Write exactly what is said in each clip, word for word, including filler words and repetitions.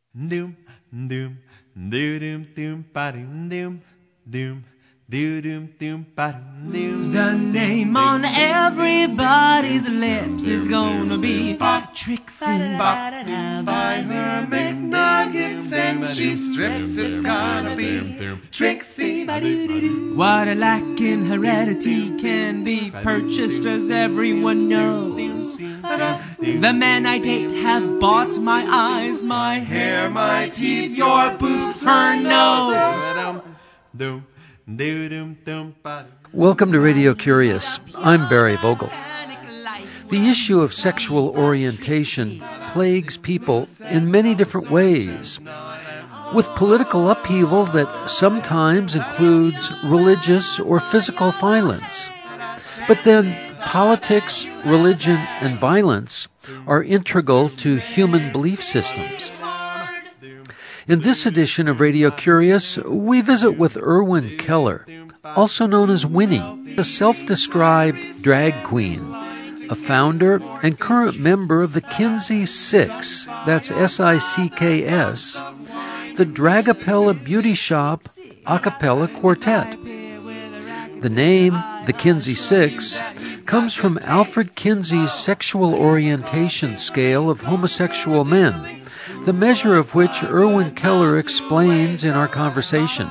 Doom, doom, doo doom, doom, ba doom, doom, doom, doo doom, doom, ba doom, doom. The name on everybody's lips is gonna be Trixie. Buy her McNuggets and she strips. It's gonna be Trixie. What I lack in heredity can be purchased, as everyone knows. The men I date have bought my eyes, my hair, my teeth, your boots, her nose. Doom, doo doom, doom, ba doom. Welcome to Radio Curious. I'm Barry Vogel. The issue of sexual orientation plagues people in many different ways, with political upheaval that sometimes includes religious or physical violence. But then politics, religion, and violence are integral to human belief systems. In this edition of Radio Curious, we visit with Irwin Keller, also known as Winnie, a self-described drag queen, a founder and current member of the Kinsey Six, that's S I C K S, the Dragapella Beauty Shop a cappella quartet. The name, the Kinsey Six, comes from Alfred Kinsey's sexual orientation scale of homosexual men, the measure of which Irwin Keller explains in our conversation.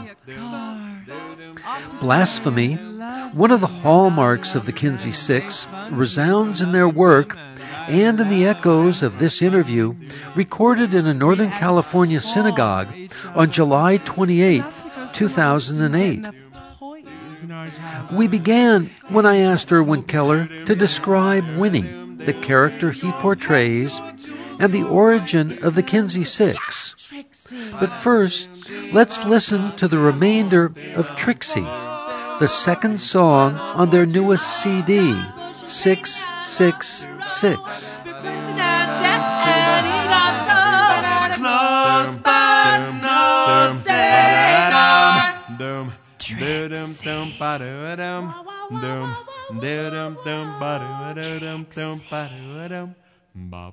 Blasphemy, one of the hallmarks of the Kinsey Six, resounds in their work and in the echoes of this interview recorded in a Northern California synagogue on July twenty-eighth, two thousand eight. We began when I asked Irwin Keller to describe Winnie, the character he portrays, and the origin of the Kinsey Six. But first, let's listen to the remainder of Trixie, the second song on their newest C D, six six six. Doom, doo doom, doom, ba doo doom, doom, doo doom, doom, ba doo doom, doom, ba doo doom, bop.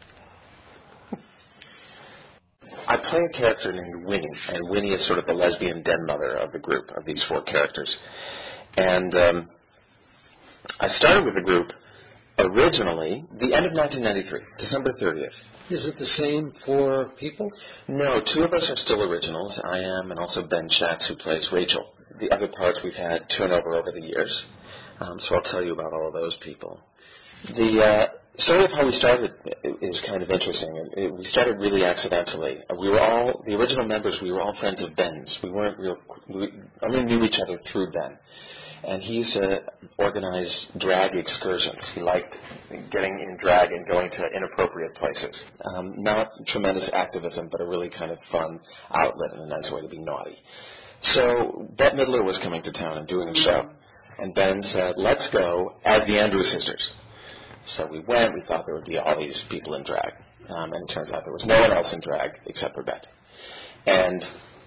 I play a character named Winnie, and Winnie is sort of the lesbian den mother of the group, of these four characters. And um, I started with the group originally the end of nineteen ninety-three, December thirtieth. Is it the same for people? No, two of us are still originals. I am, and also Ben Schatz, who plays Rachel. The other parts we've had turnover over the years. Um, so I'll tell you about all of those people. The uh, story of how we started is kind of interesting. It, we started really accidentally. We were all, the original members, we were all friends of Ben's. We weren't real, we only knew each other through Ben. And he used to organize drag excursions. He liked getting in drag and going to inappropriate places. Um, not tremendous activism, but a really kind of fun outlet and a nice way to be naughty. So Bette Midler was coming to town and doing a show. And Ben said, let's go as the Andrews Sisters. So we went. We thought there would be all these people in drag. Um, and it turns out there was no one else in drag except for Bette. And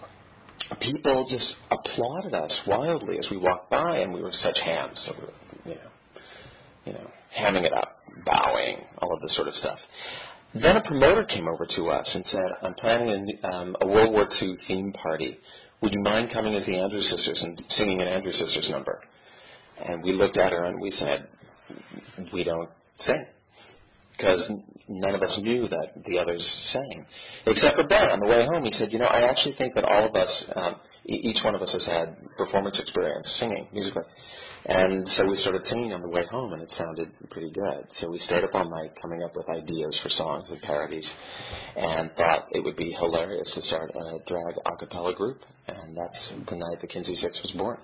people just applauded us wildly as we walked by, and we were such hams. So we were, you know, you know, hamming it up, bowing, all of this sort of stuff. Then a promoter came over to us and said, I'm planning a, um, a World War Two theme party. Would you mind coming as the Andrews Sisters and singing an Andrews Sisters number? And we looked at her and we said, we don't sing, because none of us knew that the others sang, except for Ben. On the way home, he said, you know, I actually think that all of us, um, e- each one of us has had performance experience singing musically. And so we started singing on the way home, and it sounded pretty good. So we stayed up all night coming up with ideas for songs and parodies, and thought it would be hilarious to start a drag a cappella group. And that's the night the Kinsey Six was born.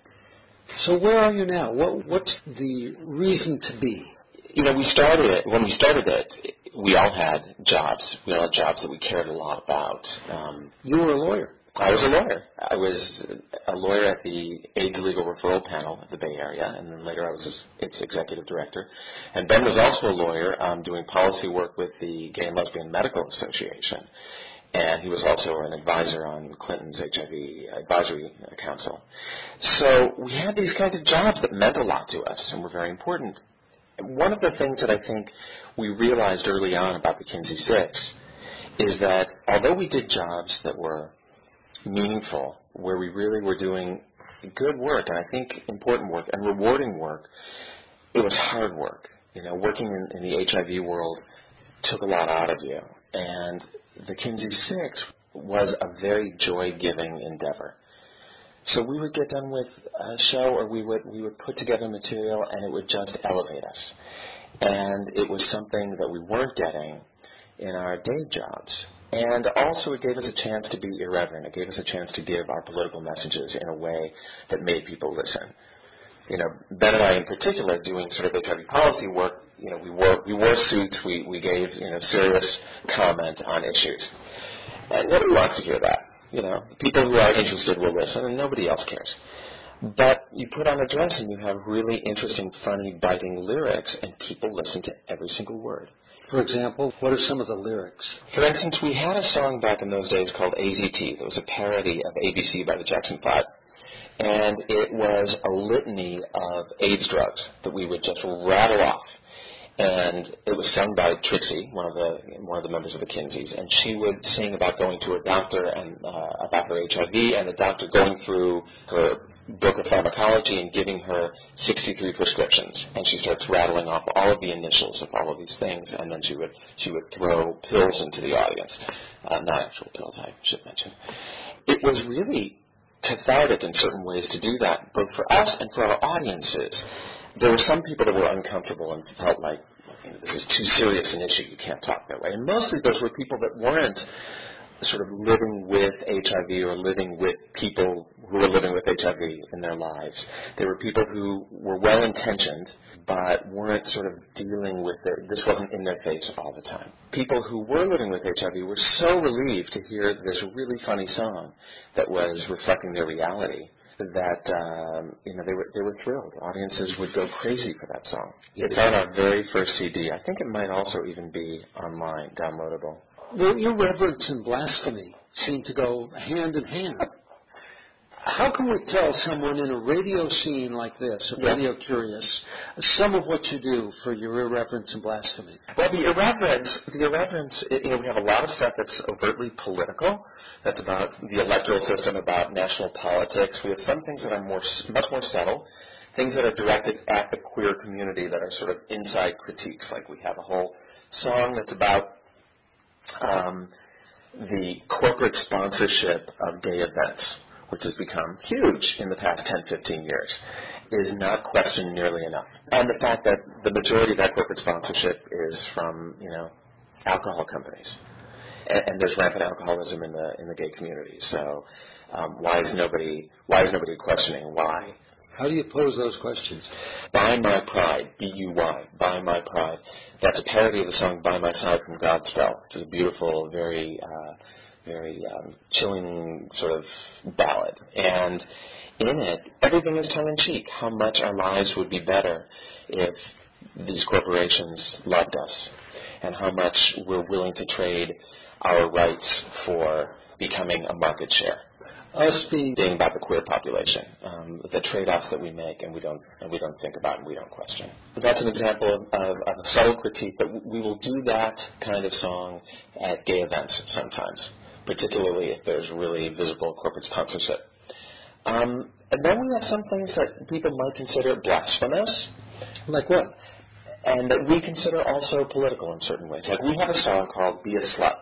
So where are you now? What, what's the reason to be? You know, we started it, when we started it, we all had jobs. We all had jobs that we cared a lot about. Um, You were a lawyer. I was a lawyer. I was a lawyer at the AIDS Legal Referral Panel of the Bay Area, and then later I was its executive director. And Ben was also a lawyer um, doing policy work with the Gay and Lesbian Medical Association. And he was also an advisor on Clinton's H I V Advisory Council. So we had these kinds of jobs that meant a lot to us and were very important. One of the things that I think we realized early on about the Kinsey Six is that although we did jobs that were meaningful, where we really were doing good work, and I think important work, and rewarding work, it was hard work. You know, working in, in the H I V world took a lot out of you. And the Kinsey Six was a very joy-giving endeavor. So we would get done with a show, or we would we would put together material, and it would just elevate us. And it was something that we weren't getting in our day jobs. And also it gave us a chance to be irreverent. It gave us a chance to give our political messages in a way that made people listen. You know, Ben and I in particular, doing sort of H I V policy work, you know, we wore, we wore suits, we, we gave, you know, serious comment on issues. And nobody wants to hear that. You know, people who are interested will listen, and nobody else cares. But you put on a dress and you have really interesting, funny, biting lyrics, and people listen to every single word. For example, what are some of the lyrics? For instance, we had a song back in those days called A Z T. It was a parody of A B C by the Jackson Five. And it was a litany of AIDS drugs that we would just rattle off. And it was sung by Trixie, one of the one of the members of the Kinseys, and she would sing about going to a doctor and uh, about her H I V, and the doctor going through her book of pharmacology and giving her sixty-three prescriptions, and she starts rattling off all of the initials of all of these things, and then she would she would throw pills into the audience, uh, not actual pills, I should mention. It was really cathartic in certain ways to do that, both for us and for our audiences. There were some people that were uncomfortable and felt like, you know, this is too serious an issue, you can't talk that way. And mostly those were people that weren't sort of living with H I V or living with people who were living with H I V in their lives. They were people who were well-intentioned but weren't sort of dealing with it. This wasn't in their face all the time. People who were living with H I V were so relieved to hear this really funny song that was reflecting their reality that um, you know they were they were thrilled. Audiences would go crazy for that song. It's on our very first C D. I think it might also even be online, downloadable. Well, irreverence and blasphemy seem to go hand in hand. How can we tell someone in a radio scene like this, Yeah. Radio Curious, some of what you do for your irreverence and blasphemy? Well, the irreverence, the irreverence, you know, we have a lot of stuff that's overtly political. That's about the electoral system, about national politics. We have some things that are more, much more subtle, things that are directed at the queer community that are sort of inside critiques. Like we have a whole song that's about um, the corporate sponsorship of gay events, which has become huge in the past ten, fifteen years, is not questioned nearly enough. And the fact that the majority of that corporate sponsorship is from, you know, alcohol companies. And, and there's rampant alcoholism in the in the gay community. So um, why is nobody why is nobody questioning why? How do you pose those questions? By My Pride, B U Y, By My Pride. That's a parody of the song By My Side from Godspell, which is a beautiful, very uh, very um, chilling sort of ballad. And in it, everything is tongue-in-cheek. How much our lives would be better if these corporations loved us, and how much we're willing to trade our rights for becoming a market share. Us being Being about the queer population, um, the trade-offs that we make and we don't and we don't think about and we don't question. But that's an example of, of, of a subtle critique, but we will do that kind of song at gay events sometimes, particularly if there's really visible corporate sponsorship. Um, and then we have some things that people might consider blasphemous. like what? And that we consider also political in certain ways. Like we have a song called Be a Slut.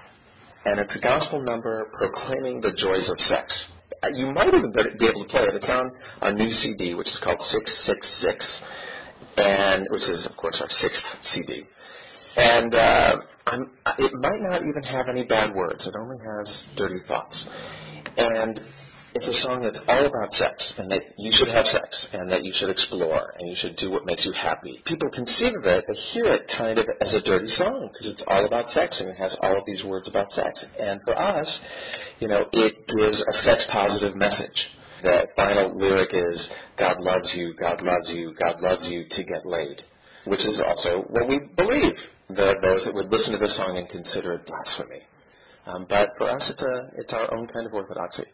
And it's a gospel number proclaiming the joys of sex. You might even be able to play it. It's on our new C D, which is called six six six, and which is, of course, our sixth C D. And uh, I'm, it might not even have any bad words. It only has dirty thoughts. And it's a song that's all about sex, and that you should have sex, and that you should explore, and you should do what makes you happy. People conceive of it, they hear it kind of as a dirty song, because it's all about sex, and it has all of these words about sex. And for us, you know, it gives a sex-positive message. The final lyric is, God loves you, God loves you, God loves you to get laid, which is also what we believe, the, those that would listen to this song and consider it blasphemy. Um, but for us, it's, a, it's our own kind of orthodoxy.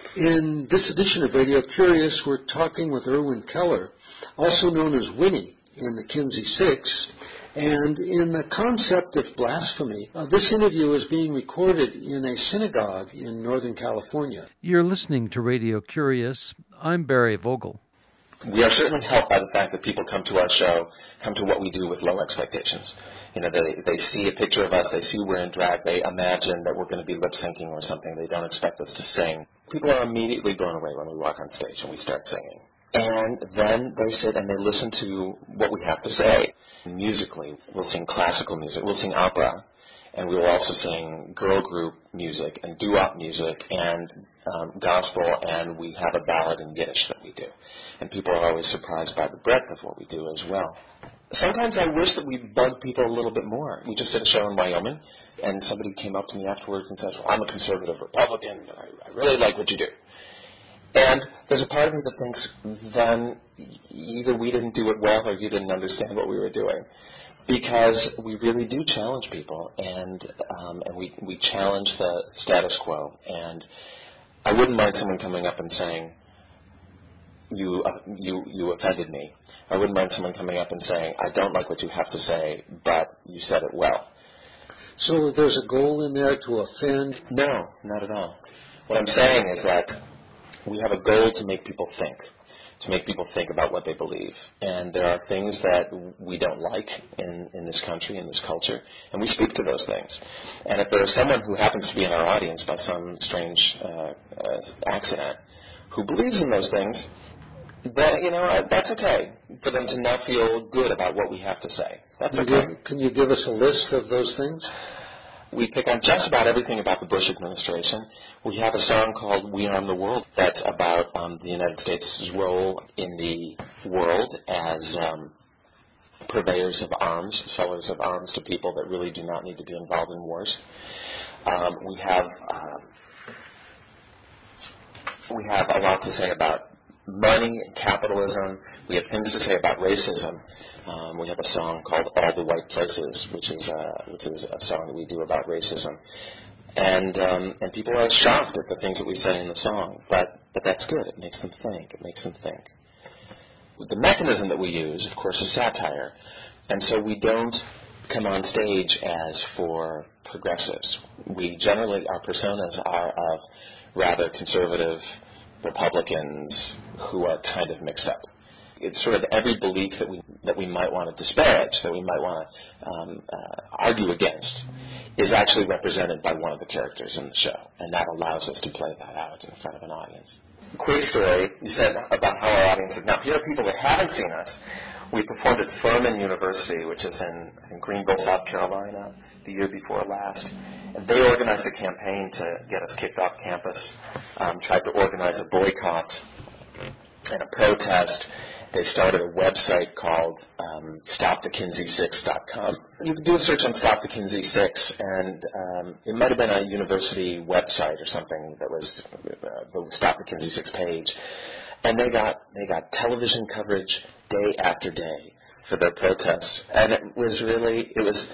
In this edition of Radio Curious, we're talking with Irwin Keller, also known as Winnie, in the Kinsey Six. And in the concept of blasphemy, uh, this interview is being recorded in a synagogue in Northern California. You're listening to Radio Curious. I'm Barry Vogel. We are certainly helped by the fact that people come to our show, come to what we do with low expectations. You know, they, they see a picture of us, they see we're in drag, they imagine that we're going to be lip-syncing or something. They don't expect us to sing. People are immediately blown away when we walk on stage and we start singing. And then they sit and they listen to what we have to say. Musically, we'll sing classical music, we'll sing opera, and we will also sing girl group music and doo-wop music and um, gospel, and we have a ballad in Yiddish that we do. And people are always surprised by the breadth of what we do as well. Sometimes I wish that we bugged people a little bit more. We just did a show in Wyoming, and somebody came up to me afterwards and said, well, I'm a conservative Republican, and I, I really like what you do. And there's a part of me that thinks then either we didn't do it well or you didn't understand what we were doing. Because we really do challenge people, and um, and we, we challenge the status quo. And I wouldn't mind someone coming up and saying, you, uh, you, you offended me. I wouldn't mind someone coming up and saying, I don't like what you have to say, but you said it well. So there's a goal in there to offend? No, not at all. What I'm saying is that we have a goal to make people think, to make people think about what they believe. And there are things that we don't like in, in this country, in this culture, and we speak to those things. And if there is someone who happens to be in our audience by some strange uh, uh, accident who believes in those things, then, you know, that's okay for them to not feel good about what we have to say. That's can okay. You give, can you give us a list of those things? We pick on just about everything about the Bush administration. We have a song called We Arm the World that's about um, the United States' role in the world as um, purveyors of arms, sellers of arms to people that really do not need to be involved in wars. Um, we have um, we have a lot to say about money and capitalism. We have things to say about racism. Um, we have a song called All the White Places, which is uh, which is a song that we do about racism. And um, and people are shocked at the things that we say in the song, but but that's good. It makes them think. It makes them think. The mechanism that we use, of course, is satire, and so we don't come on stage as for progressives. We generally, our personas are of rather conservative Republicans who are kind of mixed up. It's sort of every belief that we that we might want to disparage, that we might want to um, uh, argue against, is actually represented by one of the characters in the show, and that allows us to play that out in front of an audience. Quick story, you said about how our audience is. Now, here are people that haven't seen us. We performed at Furman University, which is in, in Greenville, South Carolina, the year before last. And they organized a campaign to get us kicked off campus, um, tried to organize a boycott and a protest. They started a website called um, stop the kinsey six dot com. You can do a search on Stop the Kinsey six, and um, it might have been a university website or something that was uh, the Stop the Kinsey six page. And they got they got television coverage day after day for their protests, and it was really it was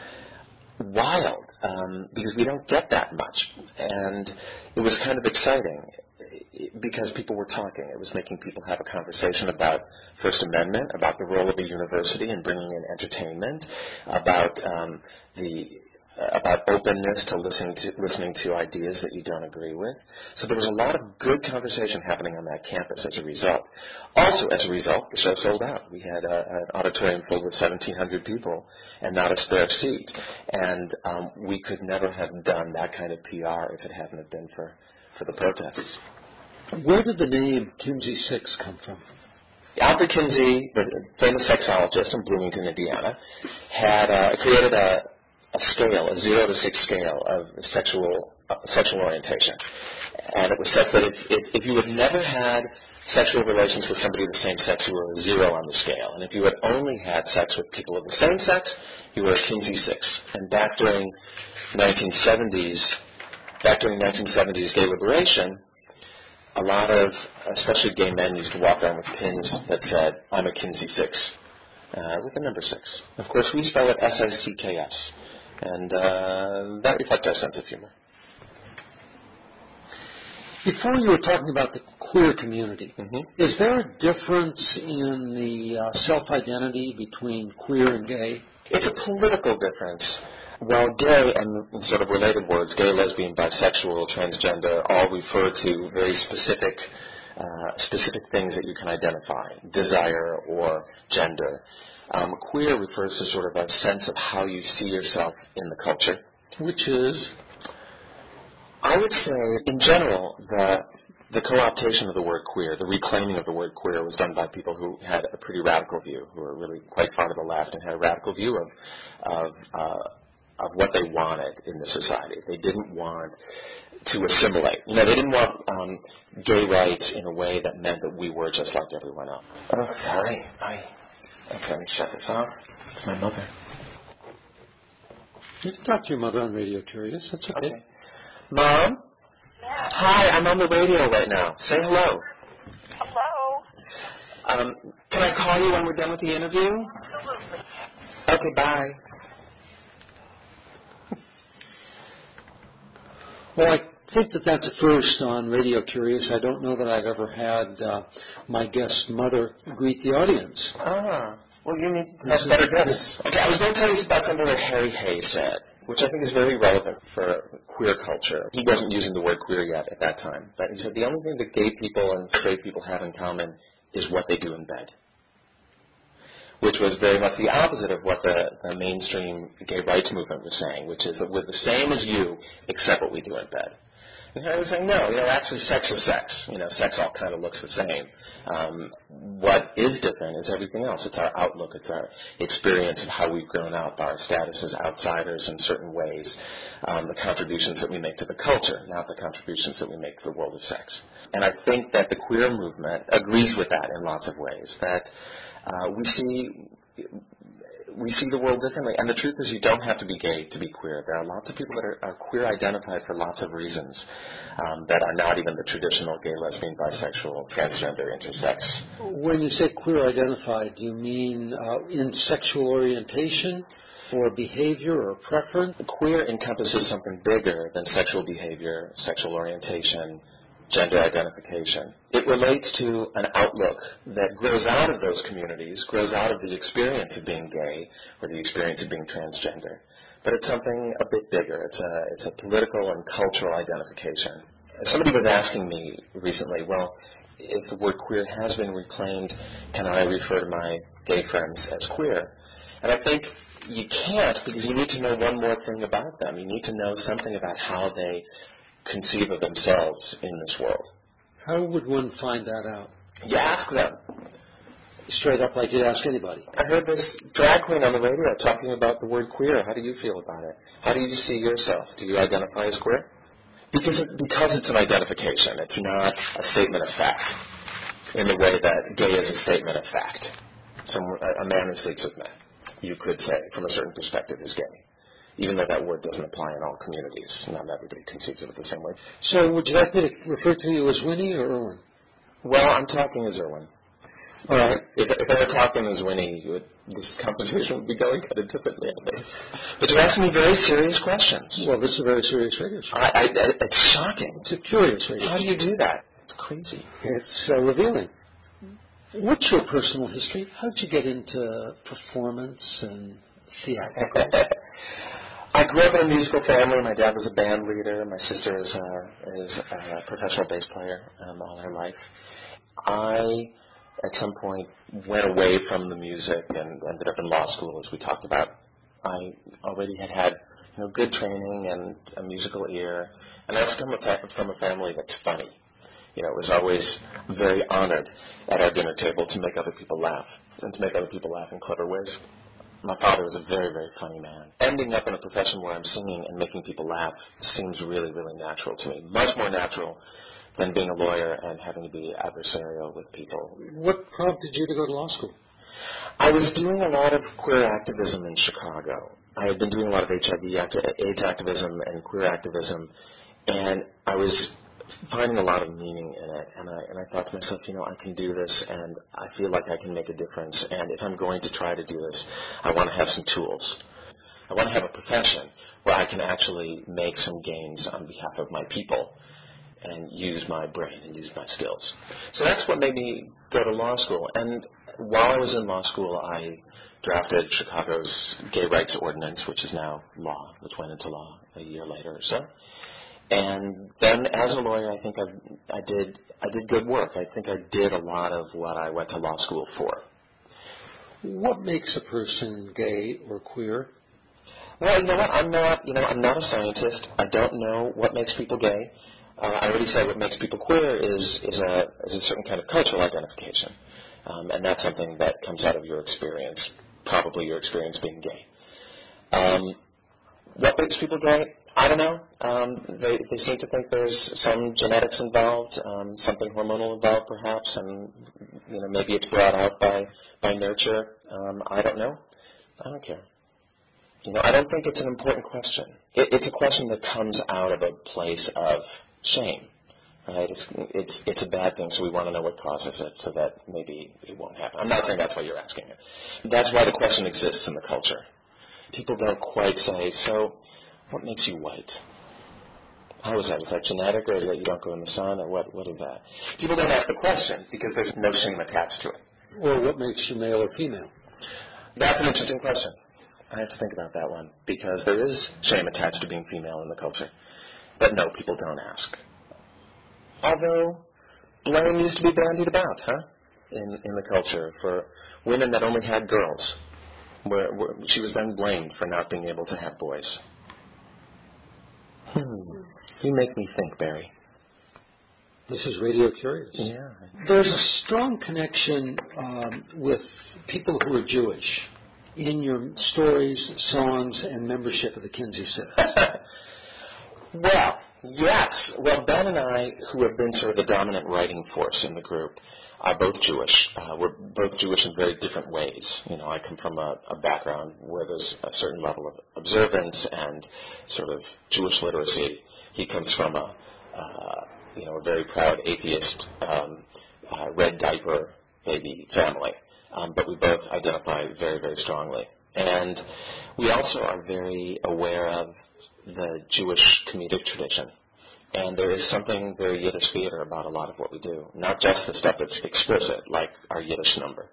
wild um, because we don't get that much, and it was kind of exciting because people were talking. It was making people have a conversation about First Amendment, about the role of a university in bringing in entertainment, about um, the about openness to listening to listening to ideas that you don't agree with. So there was a lot of good conversation happening on that campus as a result. Also, as a result, the show sold out. We had a, an auditorium filled with seventeen hundred people and not a spare seat. And um, we could never have done that kind of P R if it hadn't have been for, for the protests. Where did the name Kinsey Six come from? Alfred Kinsey, the famous sexologist in Bloomington, Indiana, had uh, created a a scale, a zero to six scale of sexual uh, sexual orientation. And it was such that if, if, if you had never had sexual relations with somebody of the same sex, you were a zero on the scale. And if you had only had sex with people of the same sex, you were a Kinsey six. And back during nineteen seventies, back during nineteen seventies gay liberation, a lot of, especially gay men, used to walk around with pins that said, I'm a Kinsey six, uh, with the number six. Of course, we spell it S I C K S. And uh, that reflects our sense of humor. Before you were talking about the queer community. Mm-hmm. Is there a difference in the uh, self-identity between queer and gay? It's a political difference. While gay and in sort of related words, gay, lesbian, bisexual, transgender, all refer to very specific uh, specific things that you can identify, desire or gender. Um, queer refers to sort of a sense of how you see yourself in the culture. Which is? I would say, in general, the the co-optation of the word queer, the reclaiming of the word queer was done by people who had a pretty radical view, who were really quite far to the left and had a radical view of of, uh, of what they wanted in the society. They didn't want to assimilate. You know, they didn't want um, gay rights in a way that meant that we were just like everyone else. Oh, sorry. I, okay, let me shut this off. It's my mother. You can talk to your mother on Radio Curious. That's okay. Okay. Mom? Hi, I'm on the radio right now. Say hello. Hello. Um, can I call you when we're done with the interview? Absolutely. Okay, bye. Well, I think that that's a first on Radio Curious. I don't know that I've ever had uh, my guest's mother greet the audience. Ah, well, you need to have better guests. Okay, I was going to tell you about something that Harry Hay said, which I think is very relevant for queer culture. He wasn't using the word queer yet at that time, but he said the only thing that gay people and straight people have in common is what they do in bed, which was very much the opposite of what the, the mainstream gay rights movement was saying, which is that we're the same as you except what we do in bed. And Harry was saying, no, you know, actually sex is sex. You know, sex all kind of looks the same. Um, what is different is everything else. It's our outlook. It's our experience of how we've grown up, our status as outsiders in certain ways, um, the contributions that we make to the culture, not the contributions that we make to the world of sex. And I think that the queer movement agrees with that in lots of ways, that uh, we see... we see the world differently. And the truth is you don't have to be gay to be queer. There are lots of people that are, are queer identified for lots of reasons um, that are not even the traditional gay, lesbian, bisexual, transgender, intersex. When you say queer identified, do you mean uh, in sexual orientation or behavior or preference? Queer encompasses something bigger than sexual behavior, sexual orientation, gender identification. It relates to an outlook that grows out of those communities, grows out of the experience of being gay or the experience of being transgender. But it's something a bit bigger. It's a, it's a political and cultural identification. Somebody was asking me recently, well, if the word queer has been reclaimed, can I refer to my gay friends as queer? And I think you can't, because you need to know one more thing about them. You need to know something about how they conceive of themselves in this world. How would one find that out? You ask them. Straight up like you'd ask anybody. I heard this drag queen on the radio talking about the word queer. How do you feel about it? How do you see yourself? Do you identify as queer? Because it, because it's an identification. It's not a statement of fact in the way that gay is a statement of fact. Some, a man who sleeps with men, you could say, from a certain perspective, is gay. Even though that word doesn't apply in all communities. Not everybody conceives of it the same way. So would you like me to refer to you as Winnie or Irwin? Well, I'm talking as Irwin. All right. If, if I were talking as Winnie, you would, this conversation would be going kind of differently, I think. But you're asking me very serious questions. Well, this is a very serious radio show. I, I, I, it's shocking. It's a curious radio show. How do you do that? It's crazy. It's uh, revealing. What's your personal history? How did you get into performance and theatricals? I grew up in a musical family. My dad was a band leader. My sister is a, is a professional bass player um, all her life. I, at some point, went away from the music and ended up in law school, as we talked about. I already had had you know, good training and a musical ear, and I was from a, from a family that's funny. You know, it was always very honored at our dinner table to make other people laugh, and to make other people laugh in clever ways. My father was a very, very funny man. Ending up in a profession where I'm singing and making people laugh seems really, really natural to me. Much more natural than being a lawyer and having to be adversarial with people. What prompted you to go to law school? I was doing a lot of queer activism in Chicago. I had been doing a lot of H I V AIDS activism and queer activism, and I was finding a lot of meaning in it, and I, and I thought to myself, you know, I can do this, and I feel like I can make a difference, and if I'm going to try to do this, I want to have some tools. I want to have a profession where I can actually make some gains on behalf of my people, and use my brain and use my skills. So that's what made me go to law school. And while I was in law school, I drafted Chicago's gay rights ordinance, which is now law, which went into law a year later or so. And then as a lawyer, I think I, I did I did good work. I think I did a lot of what I went to law school for. What makes a person gay or queer? Well, you know what? I'm not, you know, I'm not a scientist. I don't know what makes people gay. Uh, I already said what makes people queer is is a is a certain kind of cultural identification, um, and that's something that comes out of your experience, probably your experience being gay. Um, what makes people gay? I don't know. Um, they they seem to think there's some genetics involved, um, something hormonal involved, perhaps, and you know maybe it's brought out by by nurture. Um, I don't know. I don't care. You know, I don't think it's an important question. It, it's a question that comes out of a place of shame, right? It's, it's, it's a bad thing, so we want to know what causes it so that maybe it won't happen. I'm not saying that's why you're asking it. That's why the question exists in the culture. People don't quite say, so what makes you white? How is that? Is that genetic, or is that you don't go in the sun, or what? What is that? People don't ask the question because there's no shame attached to it. Or what makes you male or female? That's an interesting question. I have to think about that one, because there is shame attached to being female in the culture. But no, people don't ask. Although, blame used to be bandied about, huh, in, in the culture for women that only had girls. Where, where she was then blamed for not being able to have boys. Hmm. You make me think, Barry. This is Radio Curious. Yeah. There's a strong connection um, with people who are Jewish in your stories, songs, and membership of the Kinsey Six. Well, yes. Well, Ben and I, who have been sort of the dominant writing force in the group, are both Jewish. Uh, we're both Jewish in very different ways. You know, I come from a, a background where there's a certain level of observance and sort of Jewish literacy. He comes from a, uh, you know, a very proud atheist, um, uh, red diaper baby family. Um, but we both identify very, very strongly. And we also are very aware of the Jewish comedic tradition. And there is something very Yiddish theater about a lot of what we do. Not just the stuff that's explicit, like our Yiddish number,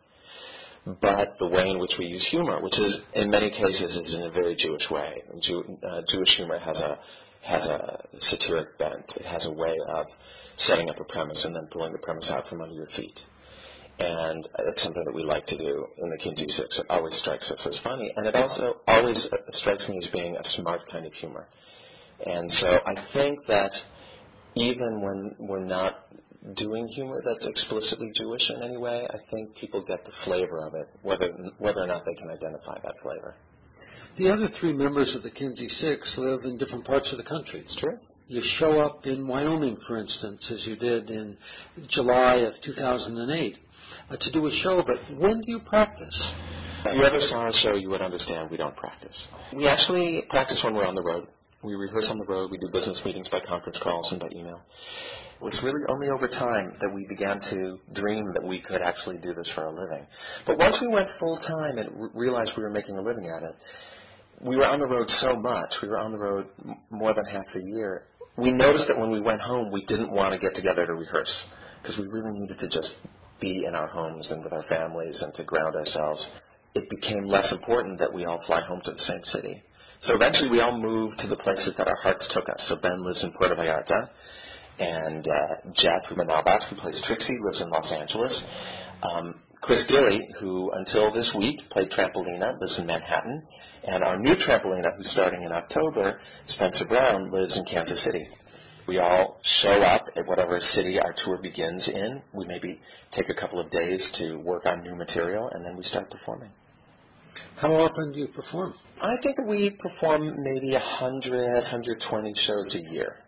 but the way in which we use humor, which is, in many cases, is in a very Jewish way. Jew, uh, Jewish humor has a has a satiric bent. It has a way of setting up a premise and then pulling the premise out from under your feet. And it's something that we like to do in the Kinsey Six. It always strikes us as funny, and it also always strikes me as being a smart kind of humor. And so I think that even when we're not doing humor that's explicitly Jewish in any way, I think people get the flavor of it, whether whether or not they can identify that flavor. The other three members of the Kinsey Six live in different parts of the country. It's true. You show up in Wyoming, for instance, as you did in July of two thousand eight. Uh, to do a show, but when do you practice? If you ever saw a show, you would understand we don't practice. We actually practice when we're on the road. We rehearse on the road. We do business meetings by conference calls and by email. It was really only over time that we began to dream that we could actually do this for a living. But once we went full-time and re- realized we were making a living at it, we were on the road so much. We were on the road m- more than half the year. We noticed that when we went home, we didn't want to get together to rehearse because we really needed to just be in our homes and with our families and to ground ourselves. It became less important that we all fly home to the same city. So eventually we all moved to the places that our hearts took us. So Ben lives in Puerto Vallarta, and uh, Jeff Rubenalbach, who plays Trixie, lives in Los Angeles. Um, Chris Dilley, who until this week played Trampolina, lives in Manhattan. And our new Trampolina, who's starting in October, Spencer Brown, lives in Kansas City. We all show up at whatever city our tour begins in. We maybe take a couple of days to work on new material, and then we start performing. How often do you perform? I think we perform maybe one hundred, one hundred twenty shows a year.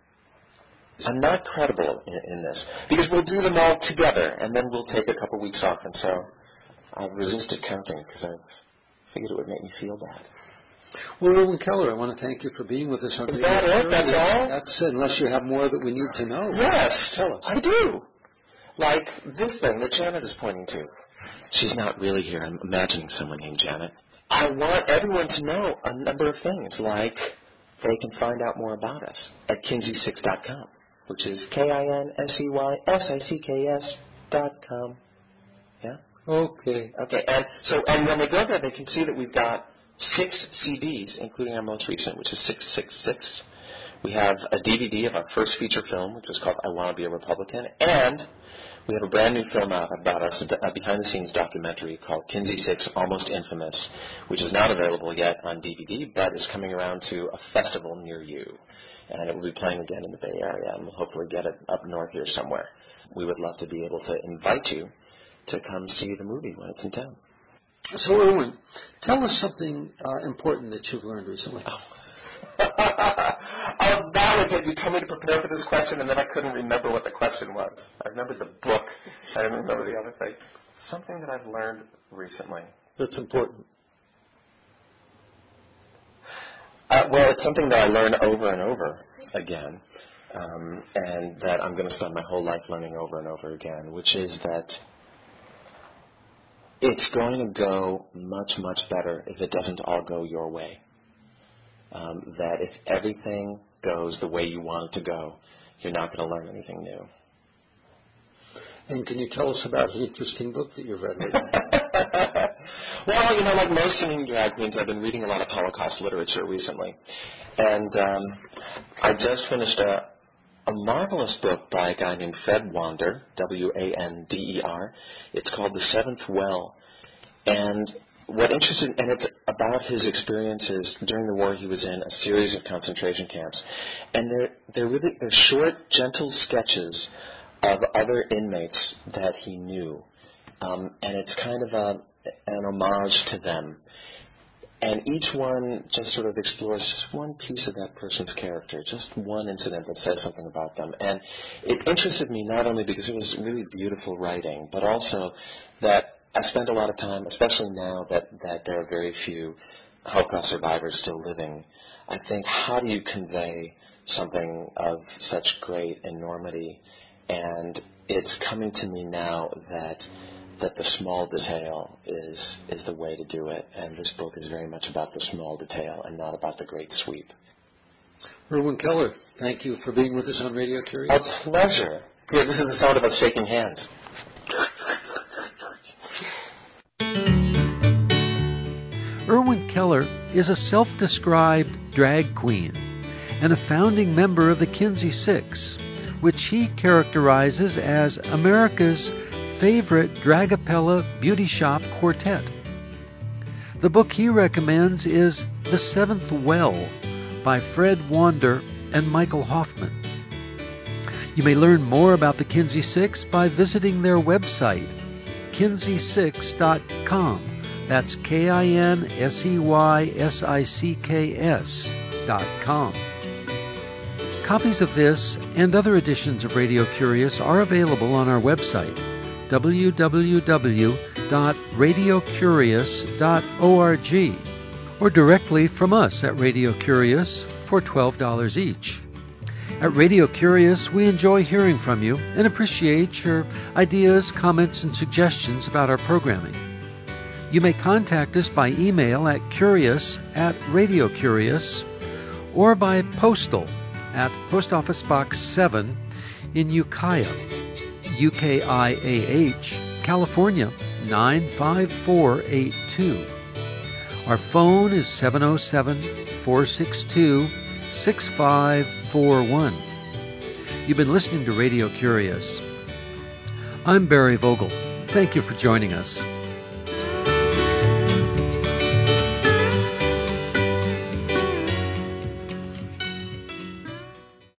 I'm not credible in, in this, because we'll do them all together, and then we'll take a couple weeks off, and so I've resisted counting because I figured it would make me feel bad. Well, Erwin Keller, I want to thank you for being with us on Is Radio that it? Curious. That's all? That's it, unless you have more that we need to know. Yes, Tell us. I do. Like this thing that Janet is pointing to. She's not really here. I'm imagining someone named Janet. I want everyone to know a number of things, like they can find out more about us at kinsey six dot com. which is K I N S E Y S I C K S dot com. Yeah? Okay. Okay, and so, and when they go there, they can see that we've got six C Ds, including our most recent, which is six six six. We have a D V D of our first feature film, which was called I Want to Be a Republican, and we have a brand new film out about us, a behind-the-scenes documentary called Kinsey Six, Almost Infamous, which is not available yet on D V D, but is coming around to a festival near you, and it will be playing again in the Bay Area, and we'll hopefully get it up north here somewhere. We would love to be able to invite you to come see the movie when it's in town. So, Erwin, tell us something uh, important that you've learned recently. Oh. Oh, that was it. You told me to prepare for this question, and then I couldn't remember what the question was. I remembered the book. I didn't remember the other thing. Something that I've learned recently. That's important. Uh, well, it's something that I learn over and over again, um, and that I'm going to spend my whole life learning over and over again, which is that it's going to go much, much better if it doesn't all go your way. Um, that if everything goes the way you want it to go, you're not going to learn anything new. And can you tell us about an interesting book that you've read lately? Well, you know, like most singing drag queens, I've been reading a lot of Holocaust literature recently. And um, I just finished a, a marvelous book by a guy named Fred Wander, W A N D E R. It's called The Seventh Well. And what interested, and it's about his experiences during the war he was in, a series of concentration camps. And they're, they're really they're short, gentle sketches of other inmates that he knew. Um, and it's kind of a, an homage to them. And each one just sort of explores just one piece of that person's character, just one incident that says something about them. And it interested me not only because it was really beautiful writing, but also that I spend a lot of time, especially now that, that there are very few Holocaust survivors still living. I think, how do you convey something of such great enormity? And it's coming to me now that that the small detail is is the way to do it. And this book is very much about the small detail and not about the great sweep. Erwin Keller, thank you for being with us on Radio Curious. A pleasure. Yeah, this is the sound of us shaking hands. Erwin Keller is a self-described drag queen and a founding member of the Kinsey Six, which he characterizes as America's favorite dragapella beauty shop quartet. The book he recommends is The Seventh Well by Fred Wander and Michael Hoffman. You may learn more about the Kinsey Six by visiting their website, kinsey six dot com. That's K I N S E Y S I C K S dot com. Copies of this and other editions of Radio Curious are available on our website, w w w dot radio curious dot org, or directly from us at Radio Curious for twelve dollars each. At Radio Curious, we enjoy hearing from you and appreciate your ideas, comments, and suggestions about our programming. You may contact us by email at curious at Radio Curious or by postal at Post Office Box seven in Ukiah, U K I A H, California, nine five four eight two. Our phone is seven oh seven, four six two, six five four one. You've been listening to Radio Curious. I'm Barry Vogel. Thank you for joining us.